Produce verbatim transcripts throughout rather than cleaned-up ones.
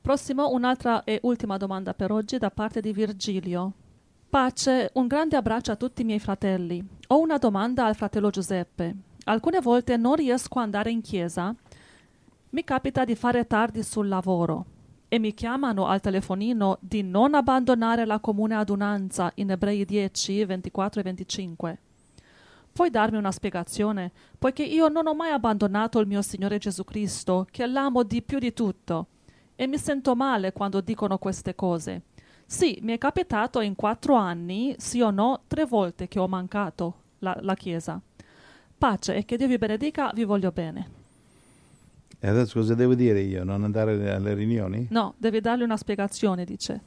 Prossimo, un'altra e ultima domanda per oggi da parte di Virgilio. Pace, un grande abbraccio a tutti i miei fratelli. Ho una domanda al fratello Giuseppe. Alcune volte non riesco ad andare in chiesa. Mi capita di fare tardi sul lavoro e mi chiamano al telefonino di non abbandonare la comune adunanza in Ebrei dieci, ventiquattro e venticinque. Puoi darmi una spiegazione? Poiché io non ho mai abbandonato il mio Signore Gesù Cristo, che l'amo di più di tutto, e mi sento male quando dicono queste cose. Sì, mi è capitato in quattro anni, sì o no, tre volte che ho mancato la, la chiesa. Pace e che Dio vi benedica, vi voglio bene. E adesso cosa devo dire io? Non andare alle riunioni? No, devi dargli una spiegazione, dice.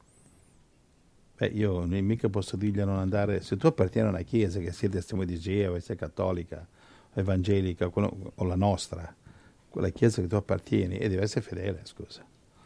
Beh, io mica posso dirgli a non andare. Se tu appartieni a una chiesa, che sia testimone di Geova, sia cattolica, evangelica, quello, o la nostra, quella chiesa che tu appartieni, e devi essere fedele, scusa.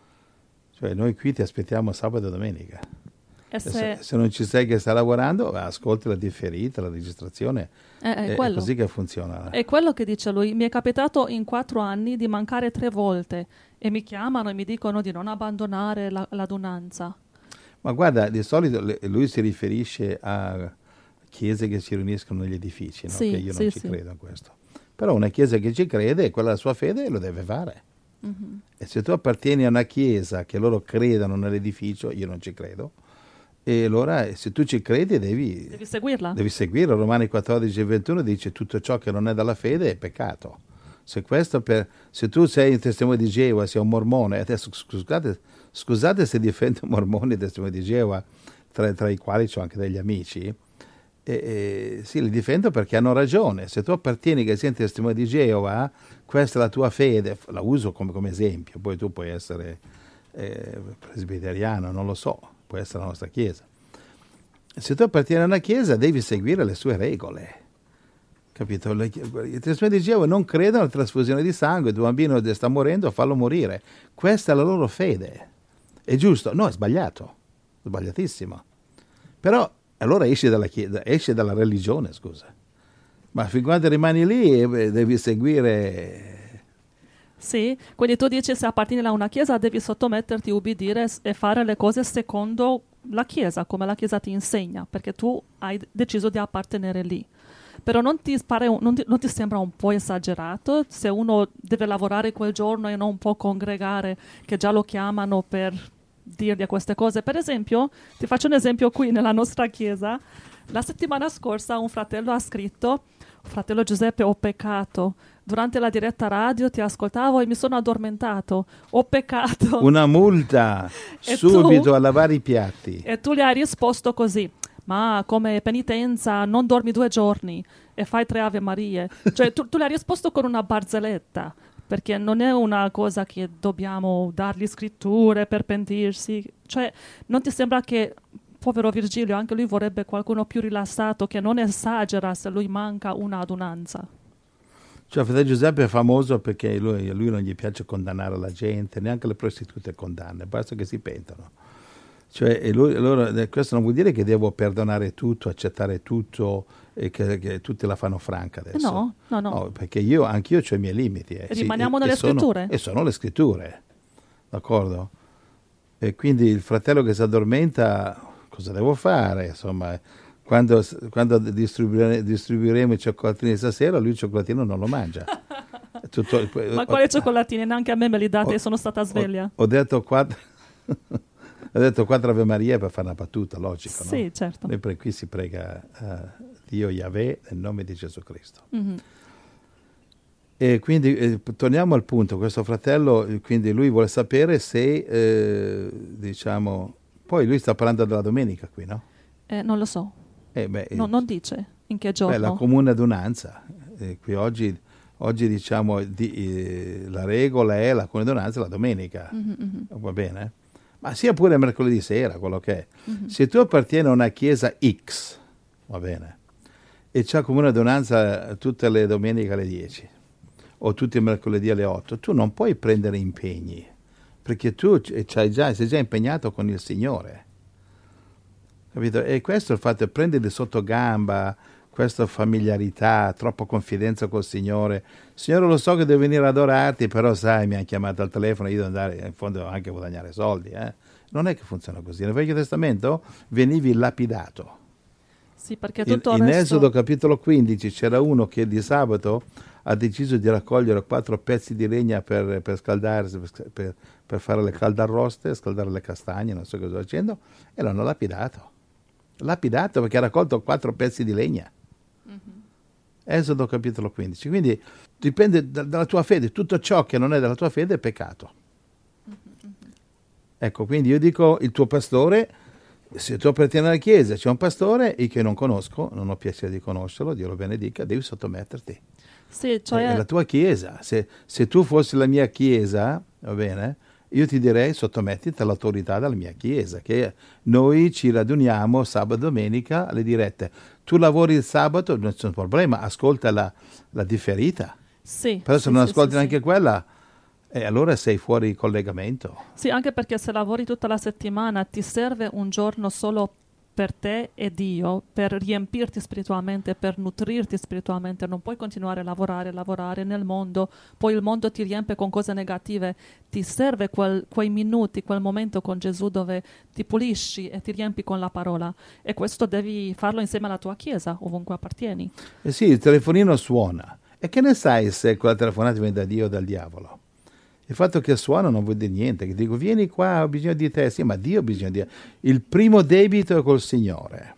Cioè, noi qui ti aspettiamo sabato e domenica. E se... se... se non ci sei che sta lavorando, ascolti la differita, la registrazione. È, è, è, è così che funziona. È quello che dice lui. Mi è capitato in quattro anni di mancare tre volte e mi chiamano e mi dicono di non abbandonare la, l'adunanza. Ma guarda, di solito lui si riferisce a chiese che si riuniscono negli edifici, no? Sì, Che io sì, non ci sì. credo a questo. Però una chiesa che ci crede, quella è la sua fede, lo deve fare. Mm-hmm. E se tu appartieni a una chiesa che loro credano nell'edificio, io non ci credo, e allora se tu ci credi devi, devi seguirla. Devi seguirla. Romani quattordici e ventuno dice tutto ciò che non è dalla fede è peccato. Se, questo per, se tu sei un testimone di Geova, sei un mormone, adesso scusate, scusate se difendo mormoni e testimoni di Geova, tra, tra i quali ho anche degli amici, e, e, sì, li difendo perché hanno ragione. Se tu appartieni che sei un testimone di Geova, questa è la tua fede, la uso come, come esempio, poi tu puoi essere eh, presbiteriano, non lo so, può essere la nostra chiesa. Se tu appartieni a una chiesa devi seguire le sue regole. Capito? I testimoni di Geova non credono alla trasfusione di sangue, il tuo bambino sta morendo, fallo morire. Questa è la loro fede. È giusto? No, è sbagliato. Sbagliatissimo. Però allora esci dalla chiesa, esci dalla religione, scusa. Ma fin quando rimani lì devi seguire. Sì, quindi tu dici se appartieni a una chiesa devi sottometterti, ubbidire e fare le cose secondo la chiesa, come la chiesa ti insegna, perché tu hai deciso di appartenere lì. Però non ti, pare, non, ti, non ti sembra un po' esagerato se uno deve lavorare quel giorno e non può congregare, che già lo chiamano per dirgli queste cose? Per esempio, ti faccio un esempio qui nella nostra chiesa. La settimana scorsa un fratello ha scritto: fratello Giuseppe, ho peccato. Durante la diretta radio ti ascoltavo e mi sono addormentato. Ho peccato. Una multa subito tu, a lavare i piatti. E tu gli hai risposto così: ma come penitenza non dormi due giorni e fai tre Ave Marie. Cioè tu, tu le hai risposto con una barzelletta, perché non è una cosa che dobbiamo dargli scritture per pentirsi. Cioè non ti sembra che, povero Virgilio, anche lui vorrebbe qualcuno più rilassato, che non esagera se lui manca una adunanza? Cioè fratello Giuseppe è famoso perché lui, lui non gli piace condannare la gente, neanche le prostitute condanne, basta che si pentano. Cioè, e lui, allora, questo non vuol dire che devo perdonare tutto, accettare tutto e che, che tutti la fanno franca adesso. No, no, no. no perché io, anch'io ho i miei limiti. Eh. Rimaniamo sì, nelle e, scritture. Sono, e sono le scritture, d'accordo? E quindi il fratello che si addormenta, cosa devo fare? Insomma, quando, quando distribuire, distribuiremo i cioccolatini stasera, lui il cioccolatino non lo mangia. Tutto, Ma quali cioccolatini? Neanche a me me li date, ho, sono stata sveglia. Ho, ho detto quattro... Ha detto quattro Ave Maria per fare una battuta, logico, sì, no? certo. Noi qui si prega uh, Dio Yahweh nel nome di Gesù Cristo. Mm-hmm. E quindi eh, torniamo al punto, questo fratello, quindi lui vuole sapere se, eh, diciamo, poi lui sta parlando della domenica qui, no? Eh, non lo so. Eh, beh, no, non dice in che giorno. Beh, la comune adunanza, eh, qui oggi, oggi diciamo, di, eh, la regola è la comune adunanza la domenica, mm-hmm. va bene? Ma sia pure mercoledì sera, quello che è. Mm-hmm. Se tu appartieni a una chiesa X, va bene, e c'è comune adunanza tutte le domeniche alle dieci, o tutti i mercoledì alle otto, tu non puoi prendere impegni, perché tu c'hai già, sei già impegnato con il Signore. Capito? E questo è il fatto, prendere sotto gamba questa familiarità, troppa confidenza col Signore. Signore, lo so che devo venire ad adorarti, però sai, mi hanno chiamato al telefono, io devo andare, in fondo devo anche guadagnare soldi. Eh? Non è che funziona così. Nel Vecchio Testamento venivi lapidato. Sì, perché In, tutto il in resto... Esodo capitolo quindici c'era uno che di sabato ha deciso di raccogliere quattro pezzi di legna per, per scaldarsi, per, per fare le caldarroste, scaldare le castagne, non so cosa sto facendo, e l'hanno lapidato. Lapidato perché ha raccolto quattro pezzi di legna. Mm-hmm. Esodo capitolo quindici. Quindi dipende da, dalla tua fede. Tutto ciò che non è della tua fede è peccato. Mm-hmm. Ecco, quindi io dico, il tuo pastore, se tu appartieni alla chiesa, c'è un pastore, io che non conosco, non ho piacere di conoscerlo, Dio lo benedica, devi sottometterti. Sì, cioè... È la tua chiesa. Se, se tu fossi la mia chiesa, va bene, io ti direi sottomettiti all'autorità della mia chiesa, che noi ci raduniamo sabato e domenica alle dirette. Tu lavori il sabato, non c'è un problema, ascolta la, la differita. Sì, però se sì, non sì, ascolti sì, neanche sì. quella, eh, allora sei fuori collegamento. Sì, anche perché se lavori tutta la settimana ti serve un giorno solo per te e Dio, per riempirti spiritualmente, per nutrirti spiritualmente. Non puoi continuare a lavorare, lavorare nel mondo, poi il mondo ti riempie con cose negative. Ti serve quel, quei minuti, quel momento con Gesù dove ti pulisci e ti riempi con la parola. E questo devi farlo insieme alla tua chiesa, ovunque appartieni. Eh sì, il telefonino suona. E che ne sai se quella telefonata viene da Dio o dal diavolo? Il fatto che suona non vuol dire niente, che dico vieni qua, ho bisogno di te, sì, ma Dio ha bisogno di te. Il primo debito è col Signore,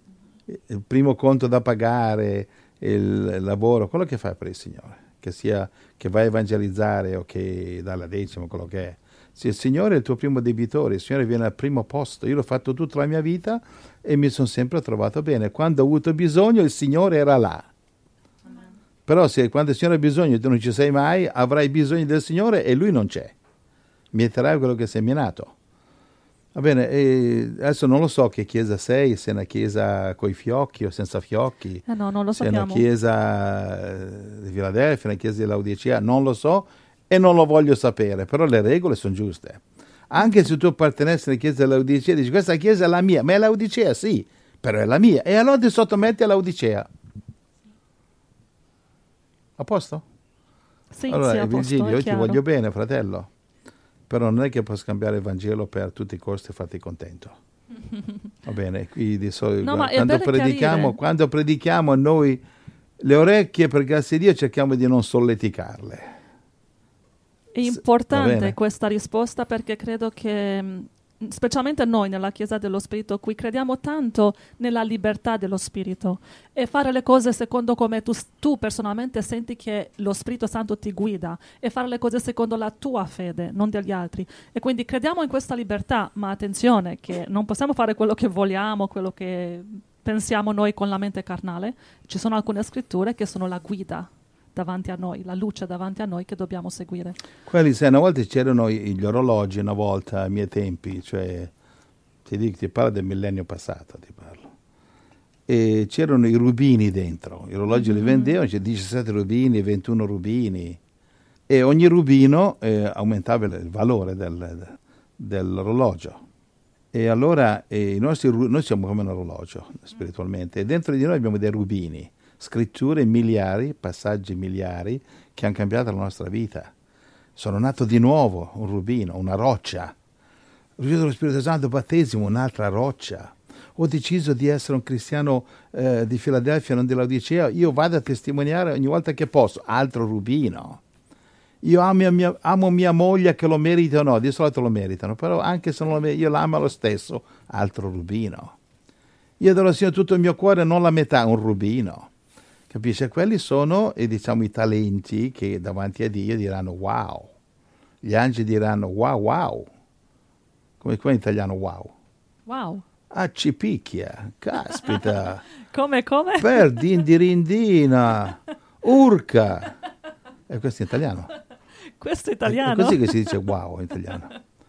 il primo conto da pagare, il lavoro, quello che fai per il Signore, che sia che vai a evangelizzare o che dà la decima, quello che è. Se il Signore è il tuo primo debitore, il Signore viene al primo posto. Io l'ho fatto tutta la mia vita e mi sono sempre trovato bene. Quando ho avuto bisogno il Signore era là. Però se quando il Signore ha bisogno tu non ci sei mai, avrai bisogno del Signore e Lui non c'è. Mieterai quello che hai seminato. Va bene, e adesso non lo so che chiesa sei, se è una chiesa coi fiocchi o senza fiocchi. Eh no, non lo se sappiamo. è una chiesa di Filadelfia, una chiesa di Laodicea, non lo so e non lo voglio sapere, però le regole sono giuste. Anche se tu appartenessi alla chiesa di Laodicea, dici questa chiesa è la mia, ma è Laodicea, sì, però è la mia. E allora ti sottometti a Laodicea. A posto? Sì, Allora, sì, a posto, Virgilio, è io ti chiaro. voglio bene, fratello, però non è che puoi scambiare il Vangelo per tutti i costi e farti contento. Va bene? Quindi, so, No, ma è quando, per predichiamo, chiarire. quando predichiamo noi le orecchie, per grazia di Dio, cerchiamo di non solleticarle. È S- va importante bene? questa risposta perché credo che, mh, specialmente noi nella Chiesa dello Spirito, qui crediamo tanto nella libertà dello Spirito e fare le cose secondo come tu, tu personalmente senti che lo Spirito Santo ti guida e fare le cose secondo la tua fede, non degli altri. E quindi crediamo in questa libertà, ma attenzione che non possiamo fare quello che vogliamo, quello che pensiamo noi con la mente carnale. Ci sono alcune scritture che sono la guida davanti a noi, la luce davanti a noi che dobbiamo seguire. Quelli, sai, una volta c'erano i- gli orologi, una volta ai miei tempi, cioè, ti dico, ti parlo del millennio passato, ti parlo. E c'erano i rubini dentro, gli orologi li vendevano, c'è diciassette rubini, ventuno rubini, e ogni rubino eh, aumentava il valore del, dell'orologio. E allora eh, i nostri, ru- noi siamo come un orologio spiritualmente, e dentro di noi abbiamo dei rubini, scritture miliari, passaggi miliari che hanno cambiato la nostra vita. Sono nato di nuovo, un rubino, una roccia. Ricevuto dello Spirito Santo, battesimo, un'altra roccia. Ho deciso di essere un cristiano eh, di Filadelfia, non di Laodicea. Io vado a testimoniare ogni volta che posso. Altro rubino. Io amo mia, amo mia moglie, che lo merita o no, di solito lo meritano, però anche se non lo meritano, io l'amo lo stesso. Altro rubino. Io do al Signore tutto il mio cuore, non la metà, un rubino. Capisci? Quelli sono, eh, diciamo, i talenti che davanti a Dio diranno wow. Gli angeli diranno wow, wow. Come qua in italiano wow? Wow. Ah, ci picchia, caspita. Come, come? Per dindirindina, urca. E questo in italiano. Questo è È italiano? così che si dice wow in italiano.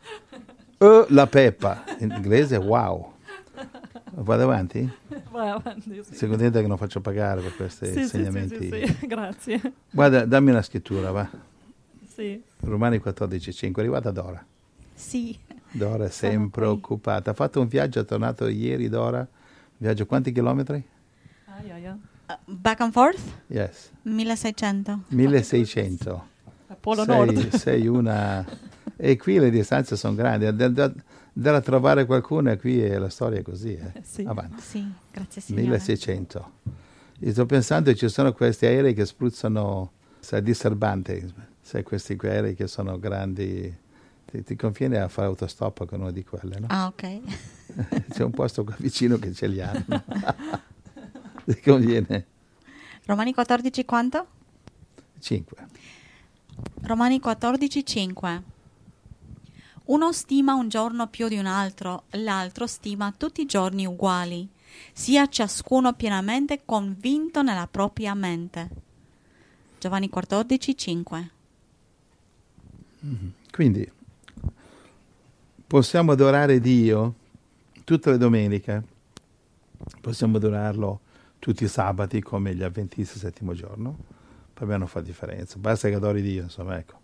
E la peppa, in inglese wow. Vado avanti? Vai avanti, sì. Sei contenta che non faccio pagare per questi Sì, sì, insegnamenti? sì, sì, sì, grazie. Guarda, dammi una scrittura, va. Sì. Romani quattordici cinque, è arrivata Dora. Sì. Dora è Sono sempre qui. occupata. Ha fatto un viaggio, è tornato ieri Dora. Un viaggio quanti chilometri? Ah, yeah, yeah. Back and forth? Yes. milleseicento. milleseicento. Polo sei, Nord. sei una... E qui le distanze sono grandi. Da, da, da trovare qualcuno, e qui è, la storia è così. Eh. Eh, sì. Avanti. Sì, grazie signore. milleseicento. E sto pensando che ci sono questi aerei che spruzzano, sai, disturbante, sai, questi aerei che sono grandi. Ti, ti conviene a fare autostop con uno di quelle, no? Ah, ok. C'è un posto qua vicino che ce li hanno. Ti conviene? Romani quattordici quanto? cinque. Romani quattordici cinque. Uno stima un giorno più di un altro, l'altro stima tutti i giorni uguali. Sia ciascuno pienamente convinto nella propria mente. Giovanni quattordici cinque. Mm-hmm. Quindi possiamo adorare Dio tutte le domeniche, possiamo adorarlo tutti i sabati come gli avventisti settimo giorno, per me non fa differenza, basta che adori Dio, insomma, ecco.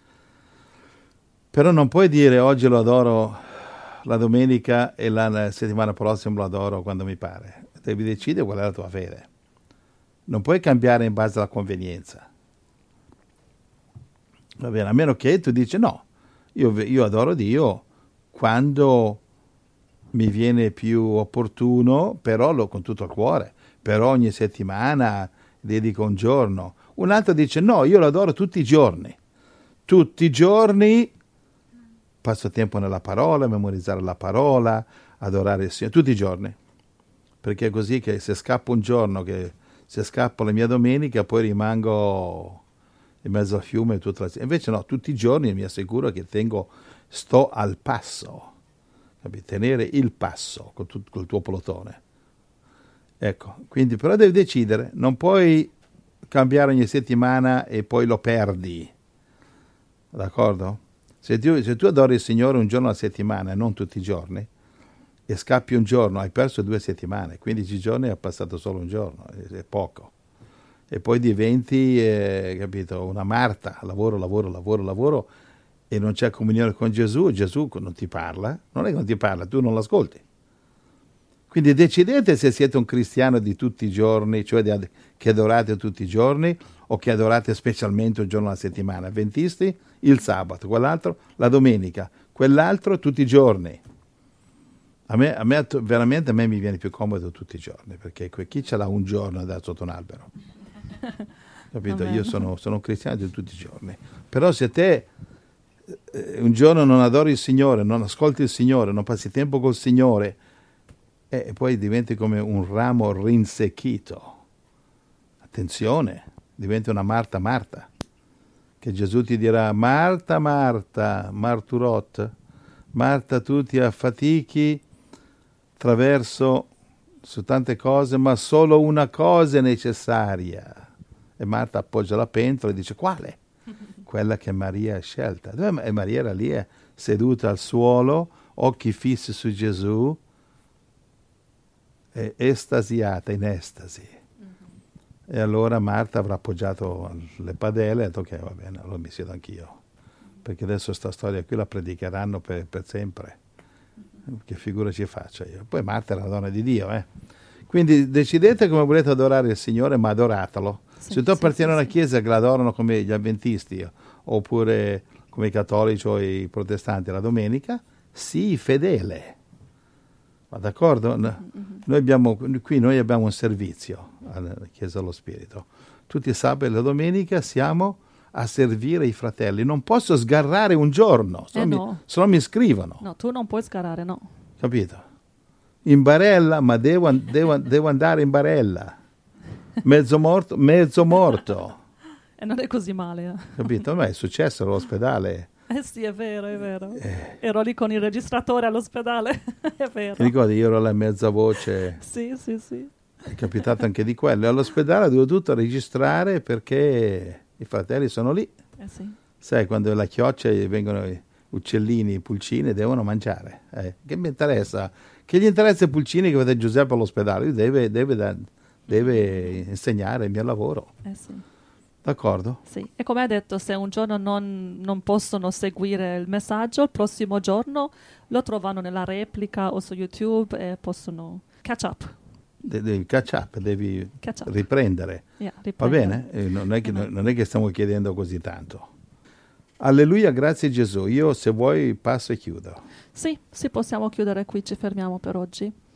Però non puoi dire oggi lo adoro la domenica e la, la settimana prossima lo adoro quando mi pare. Devi decidere qual è la tua fede. Non puoi cambiare in base alla convenienza. Va bene, a meno che tu dici no, io, io adoro Dio quando mi viene più opportuno, però lo con tutto il cuore. Per ogni settimana dedico un giorno. Un altro dice no, io lo adoro tutti i giorni. Tutti i giorni passo tempo nella parola, memorizzare la parola, adorare il Signore, tutti i giorni. Perché è così che se scappo un giorno, che se scappo la mia domenica, poi rimango in mezzo al fiume tutta la... Invece no, tutti i giorni mi assicuro che tengo, sto al passo, capi? Tenere il passo con tu, col tuo pelotone. Ecco, quindi però devi decidere, non puoi cambiare ogni settimana e poi lo perdi, d'accordo? Se tu, se tu adori il Signore un giorno alla settimana e non tutti i giorni, e scappi un giorno, hai perso due settimane, quindici giorni hai passato solo un giorno, è, è poco. E poi diventi, eh, capito, una Marta, lavoro, lavoro, lavoro, lavoro, e non c'è comunione con Gesù, Gesù non ti parla, non è che non ti parla, tu non l'ascolti. Quindi decidete se siete un cristiano di tutti i giorni, cioè di, che adorate tutti i giorni, o che adorate specialmente un giorno alla settimana. Adventisti, il sabato, quell'altro la domenica, quell'altro tutti i giorni. A me, a me veramente a me mi viene più comodo tutti i giorni, perché chi ce l'ha un giorno da sotto un albero? Capito? Io sono, sono un cristiano di tutti i giorni. Però se te eh, un giorno non adori il Signore, non ascolti il Signore, non passi tempo col Signore, e eh, poi diventi come un ramo rinsecchito. Attenzione, diventi una Marta Marta, che Gesù ti dirà: Marta Marta, Marturot, Marta, tu ti affatichi attraverso su tante cose, ma solo una cosa è necessaria. E Marta appoggia la pentola e dice: quale? Quella che Maria ha scelta. E Maria era lì seduta al suolo, occhi fissi su Gesù, e estasiata, in estasi. Mm-hmm. E allora Marta avrà appoggiato le padelle e ha detto: ok, va bene, allora mi siedo anch'io, perché adesso sta storia qui la predicheranno per, per sempre. Mm-hmm. Che figura ci faccio io? Poi Marta era la donna di Dio, eh. Quindi decidete come volete adorare il Signore, ma adoratelo. Sì, se tu appartieni sì, a una sì, chiesa che l'adorano come gli avventisti, oppure come i cattolici o i protestanti la domenica, sii fedele. Ma d'accordo? Mm-hmm. Noi abbiamo, qui noi abbiamo un servizio alla Chiesa dello Spirito. Tutti i sabati e la domenica siamo a servire i fratelli. Non posso sgarrare un giorno, se, eh no. mi, se no mi scrivono. No, tu non puoi sgarrare, no. Capito? In barella, ma devo, devo, devo andare in barella. Mezzo morto, mezzo morto. E non è così male. Eh. Capito? Ma è successo all'ospedale. Eh sì, è vero, è vero. Eh. Ero lì con il registratore all'ospedale, è vero. Ti ricordi, io ero là a mezza voce. Sì, sì, sì. È capitato anche di quello. All'ospedale avevo dovuto registrare perché i fratelli sono lì. Eh sì. Sai, quando la chioccia e vengono i uccellini, i pulcini, devono mangiare. Eh. Che mi interessa? Che gli interessa i pulcini che vede Giuseppe all'ospedale? Lui deve, deve, da, deve insegnare il mio lavoro. Eh sì. D'accordo? Sì, e come hai detto, se un giorno non, non possono seguire il messaggio, il prossimo giorno lo trovano nella replica o su YouTube e possono catch up. De- devi catch up, devi Catch up. riprendere. Yeah, Va riprendere. bene? Eh, non, è che, Amen. non è che stiamo chiedendo così tanto. Alleluia, grazie Gesù. Io se vuoi passo e chiudo. Sì, sì, possiamo chiudere qui, ci fermiamo per oggi.